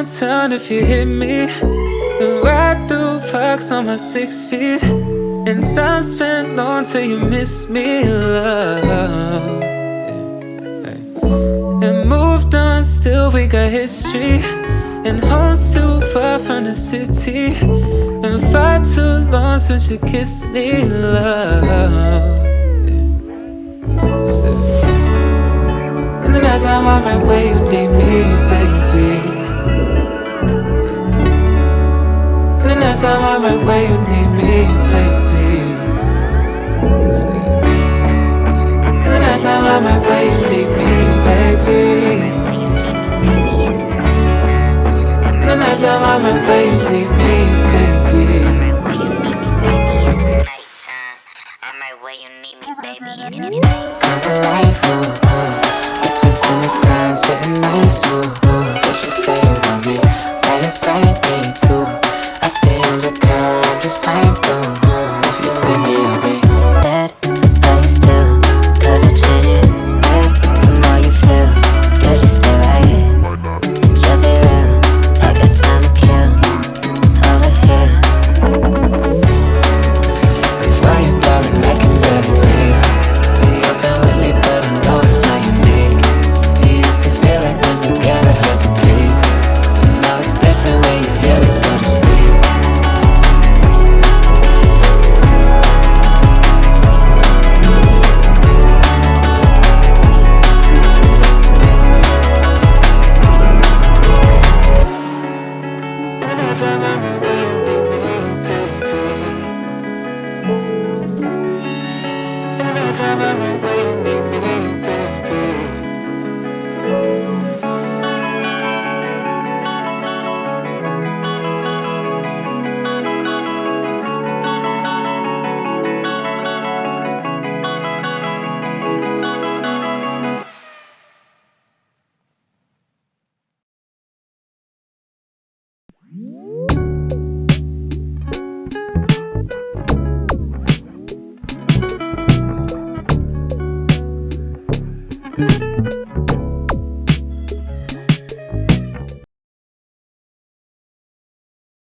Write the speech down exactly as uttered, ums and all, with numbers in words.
town if you hit me. And ride through parks on my six feet. And time spent long till you miss me, love. And moved on, still we got history. And home's too far from the city. And far too long since you kissed me, love. And the nights I'm on my way, you need me, baby. And the nights I'm on my way, you need me, baby. And the nights I'm on my way, you need me, baby. And the nights I'm on my way, you need me, baby. Nighttime, on my way, you need me, baby. Come alive, oh, oh. I spent so much time sitting nice, oh, oh. What you say about me, right inside me too. I see you look girl, I'm just fine, oh, oh. If you leave me, I'll be bad, but you still couldn't change it. Right, the more you feel, could you stay right here? Should be real, I got time to kill over here. I'm flying, darling, I can barely breathe. You've been with me, but I know it's not unique. We used to feel like we're together, hard to breathe. But now it's different when you're here, we go to sleep. Anytime I'm